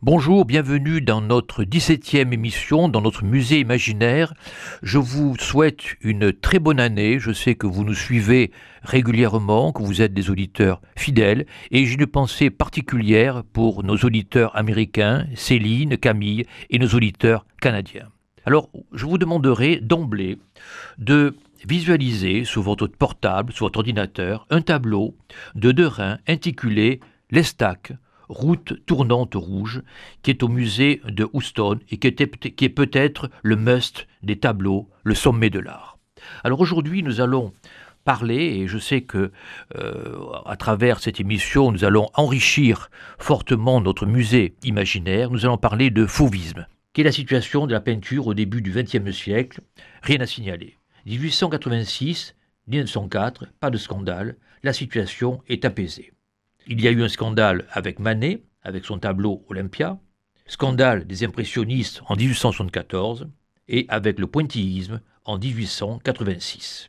Bonjour, bienvenue dans notre 17e émission, dans notre musée imaginaire. Je vous souhaite une très bonne année. Je sais que vous nous suivez régulièrement, que vous êtes des auditeurs fidèles, et j'ai une pensée particulière pour nos auditeurs américains, Céline, Camille, et nos auditeurs canadiens. Alors, je vous demanderai d'emblée de visualiser sur votre portable, sur votre ordinateur, un tableau de Derain intitulé L'Estaque, route tournante rouge, qui est au musée de Houston et qui est peut-être le must des tableaux, le sommet de l'art. Alors aujourd'hui, nous allons parler, et je sais que à travers cette émission, nous allons enrichir fortement notre musée imaginaire. Nous allons parler de fauvisme. Quelle est la situation de la peinture au début du XXe siècle? Rien à signaler. 1886, 1904, pas de scandale, la situation est apaisée. Il y a eu un scandale avec Manet, avec son tableau Olympia, scandale des impressionnistes en 1874 et avec le pointillisme en 1886.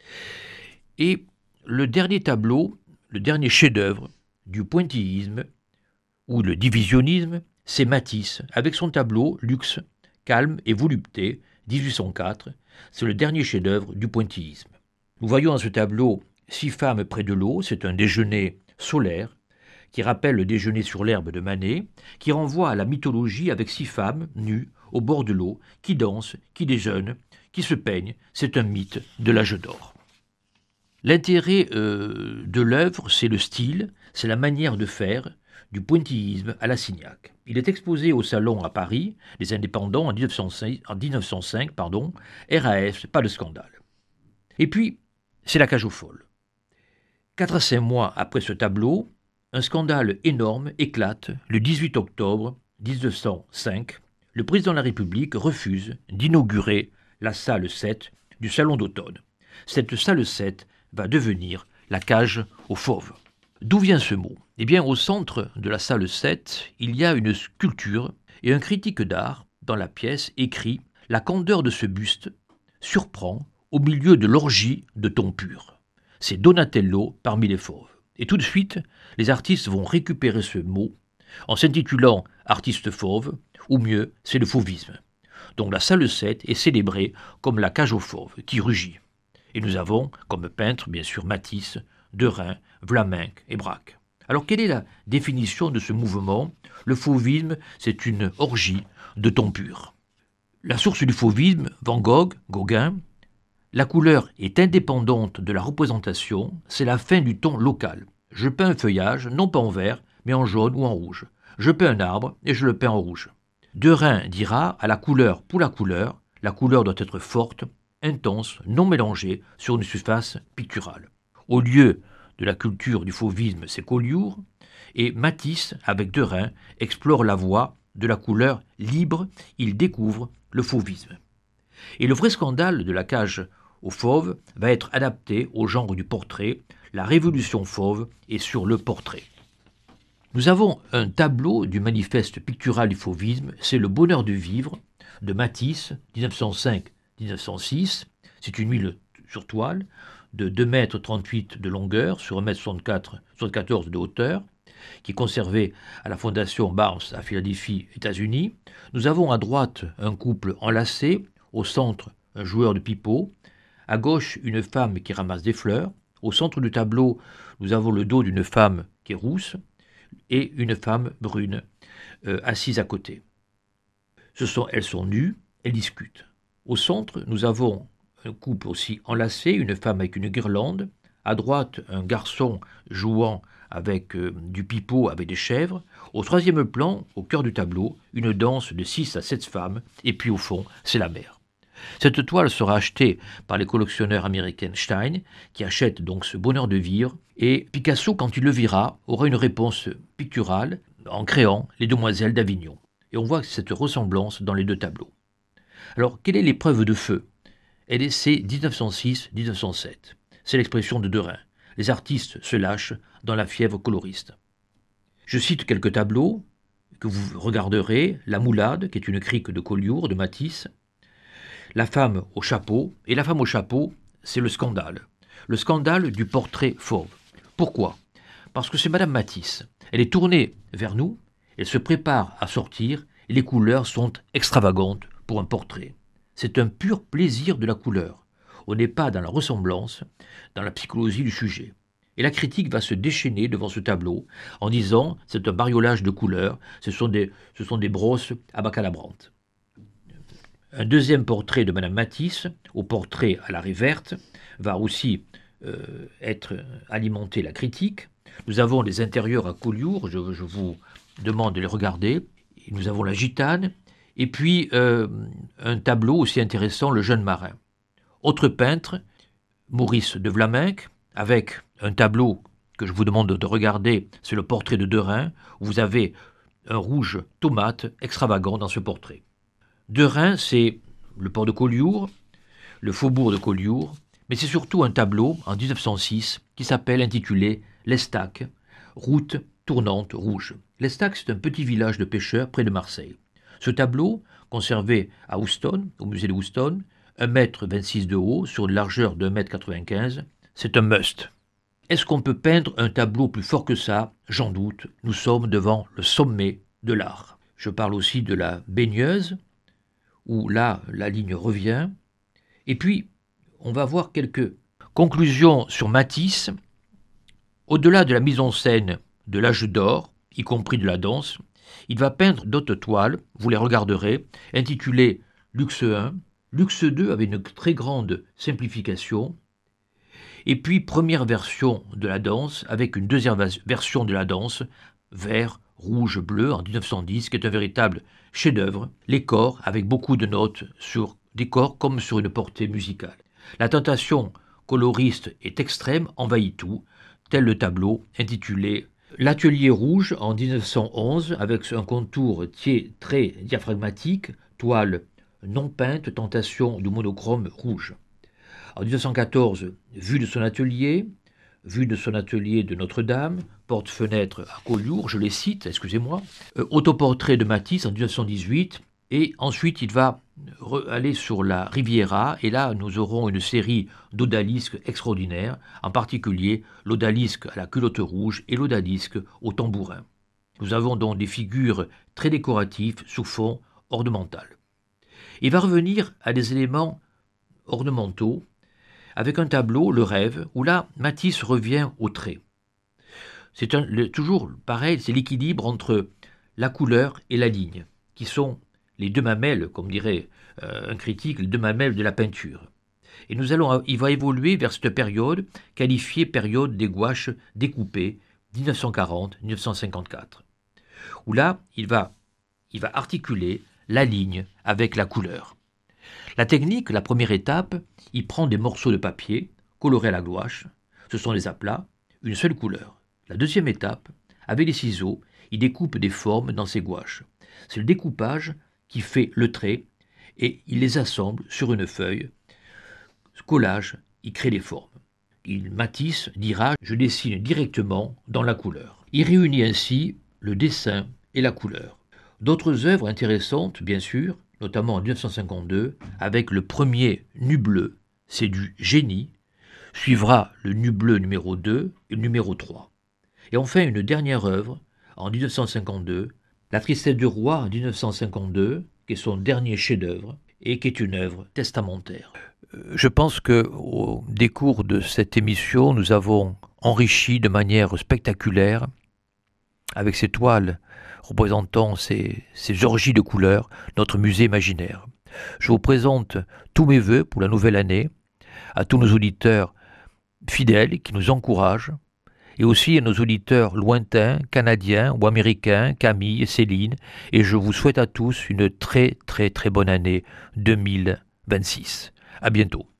Et le dernier tableau, le dernier chef-d'œuvre du pointillisme ou le divisionnisme, c'est Matisse avec son tableau Luxe, calme et volupté, 1804. C'est le dernier chef-d'œuvre du pointillisme. Nous voyons dans ce tableau 6 femmes près de l'eau, c'est un déjeuner solaire, qui rappelle le déjeuner sur l'herbe de Manet, qui renvoie à la mythologie avec 6 femmes nues au bord de l'eau, qui dansent, qui déjeunent, qui se peignent. C'est un mythe de l'âge d'or. L'intérêt de l'œuvre, c'est le style, c'est la manière de faire, du pointillisme à la Signac. Il est exposé au Salon à Paris, les Indépendants en 1905, RAF, pas de scandale. Et puis, c'est la cage aux folles. 4 à 5 mois après ce tableau, un scandale énorme éclate le 18 octobre 1905. Le président de la République refuse d'inaugurer la salle 7 du Salon d'automne. Cette salle 7 va devenir la cage aux fauves. D'où vient ce mot? Eh bien, au centre de la salle 7, il y a une sculpture et un critique d'art dans la pièce écrit « La candeur de ce buste surprend au milieu de l'orgie de tons purs ». C'est Donatello parmi les fauves. Et tout de suite, les artistes vont récupérer ce mot en s'intitulant « artiste fauve » ou mieux, c'est le fauvisme. Donc la salle 7 est célébrée comme la cage aux fauves qui rugit. Et nous avons comme peintres, bien sûr, Matisse, Derain, Vlaminck et Braque. Alors quelle est la définition de ce mouvement? Le fauvisme, c'est une orgie de tons purs. La source du fauvisme, Van Gogh, Gauguin, la couleur est indépendante de la représentation, c'est la fin du ton local. Je peins un feuillage, non pas en vert, mais en jaune ou en rouge. Je peins un arbre et je le peins en rouge. Derain dira à la couleur pour la couleur doit être forte, intense, non mélangée sur une surface picturale. Au lieu de la culture du fauvisme, c'est Collioure, et Matisse, avec Derain, explore la voie de la couleur libre, il découvre le fauvisme. Et le vrai scandale de la cage aux fauves va être adapté au genre du portrait, la révolution fauve est sur le portrait. Nous avons un tableau du manifeste pictural du fauvisme, c'est Le bonheur de vivre de Matisse, 1905-1906. C'est une huile sur toile de 2,38 m de longueur sur 1,74 m de hauteur, qui est conservé à la Fondation Barnes à Philadelphie, États-Unis. Nous avons à droite un couple enlacé, au centre un joueur de pipeau, à gauche une femme qui ramasse des fleurs. Au centre du tableau, nous avons le dos d'une femme qui est rousse et une femme brune assise à côté. Elles sont nues, elles discutent. Au centre, nous avons un couple aussi enlacé, une femme avec une guirlande. À droite, un garçon jouant avec du pipeau avec des chèvres. Au troisième plan, au cœur du tableau, une danse de 6 à 7 femmes. Et puis au fond, c'est la mer. Cette toile sera achetée par les collectionneurs américains Stein, qui achètent donc ce bonheur de vivre, et Picasso, quand il le verra, aura une réponse picturale en créant Les Demoiselles d'Avignon. Et on voit cette ressemblance dans les deux tableaux. Alors, quelle est l'épreuve de feu? C'est 1906-1907. C'est l'expression de Derain. Les artistes se lâchent dans la fièvre coloriste. Je cite quelques tableaux que vous regarderez. La Moulade, qui est une crique de Collioure, de Matisse. La femme au chapeau, et la femme au chapeau, c'est le scandale du portrait fauve. Pourquoi? Parce que c'est Madame Matisse. Elle est tournée vers nous, Elle se prépare à sortir et les couleurs sont extravagantes pour un portrait. C'est un pur plaisir de la couleur. On n'est pas dans la ressemblance, dans la psychologie du sujet. Et la critique va se déchaîner devant ce tableau en disant « c'est un bariolage de couleurs, ce sont des brosses abacadabrantes ». Un deuxième portrait de Madame Matisse, au portrait à l'arrêt verte, va aussi alimenter la critique. Nous avons les intérieurs à Collioure, je vous demande de les regarder. Et nous avons la gitane, et puis un tableau aussi intéressant, le jeune marin. Autre peintre, Maurice de Vlaminck, avec un tableau que je vous demande de regarder, c'est le portrait de Derain, où vous avez un rouge tomate extravagant dans ce portrait. Derain, c'est le port de Collioure, le faubourg de Collioure, mais c'est surtout un tableau en 1906 qui s'appelle intitulé L'Estaque, route tournante rouge. L'Estaque, c'est un petit village de pêcheurs près de Marseille. Ce tableau, conservé à Houston, au musée de Houston, 1,26 m de haut sur une largeur de 1,95 m, c'est un must. Est-ce qu'on peut peindre un tableau plus fort que ça? J'en doute. Nous sommes devant le sommet de l'art. Je parle aussi de la baigneuse, où là, la ligne revient. Et puis, on va voir quelques conclusions sur Matisse. Au-delà de la mise en scène de l'âge d'or, y compris de la danse, il va peindre d'autres toiles, vous les regarderez, intitulées Luxe 1, Luxe 2 avec une très grande simplification, et puis première version de la danse avec une deuxième version de la danse, vert, rouge, bleu, en 1910, qui est un véritable chef-d'œuvre, les corps avec beaucoup de notes sur des corps comme sur une portée musicale. La tentation coloriste est extrême, envahit tout, tel le tableau intitulé L'Atelier rouge en 1911 avec un contour très diaphragmatique, toile non peinte, tentation du monochrome rouge. En 1914, vue de son atelier de Notre-Dame, porte-fenêtre à Collioure, je les cite, excusez-moi, autoportrait de Matisse en 1918, et ensuite il va aller sur la Riviera, et là nous aurons une série d'odalisques extraordinaires, en particulier l'odalisque à la culotte rouge et l'odalisque au tambourin. Nous avons donc des figures très décoratives sous fond ornemental. Il va revenir à des éléments ornementaux, avec un tableau, Le Rêve, où là, Matisse revient au trait. C'est toujours pareil, c'est l'équilibre entre la couleur et la ligne, qui sont les deux mamelles, comme dirait un critique, les deux mamelles de la peinture. Et il va évoluer vers cette période, qualifiée période des gouaches découpées, 1940-1954, où là, il va articuler la ligne avec la couleur. La technique, la première étape, il prend des morceaux de papier, colorés à la gouache, ce sont des aplats, une seule couleur. La deuxième étape, avec les ciseaux, il découpe des formes dans ses gouaches. C'est le découpage qui fait le trait et il les assemble sur une feuille. Ce collage, il crée les formes. Matisse dira « je dessine directement dans la couleur ». Il réunit ainsi le dessin et la couleur. D'autres œuvres intéressantes, bien sûr, notamment en 1952, avec le premier nu bleu, c'est du génie, suivra le nu bleu numéro 2 et le numéro 3. Et enfin, une dernière œuvre, en 1952, La Tristesse du Roi, en 1952, qui est son dernier chef-d'œuvre, et qui est une œuvre testamentaire. Je pense qu'au décours de cette émission, nous avons enrichi de manière spectaculaire, avec ces toiles représentant ces orgies de couleurs, notre musée imaginaire. Je vous présente tous mes vœux pour la nouvelle année, à tous nos auditeurs fidèles qui nous encouragent, et aussi à nos auditeurs lointains, canadiens ou américains, Camille, Céline, et je vous souhaite à tous une très très très bonne année 2026. À bientôt.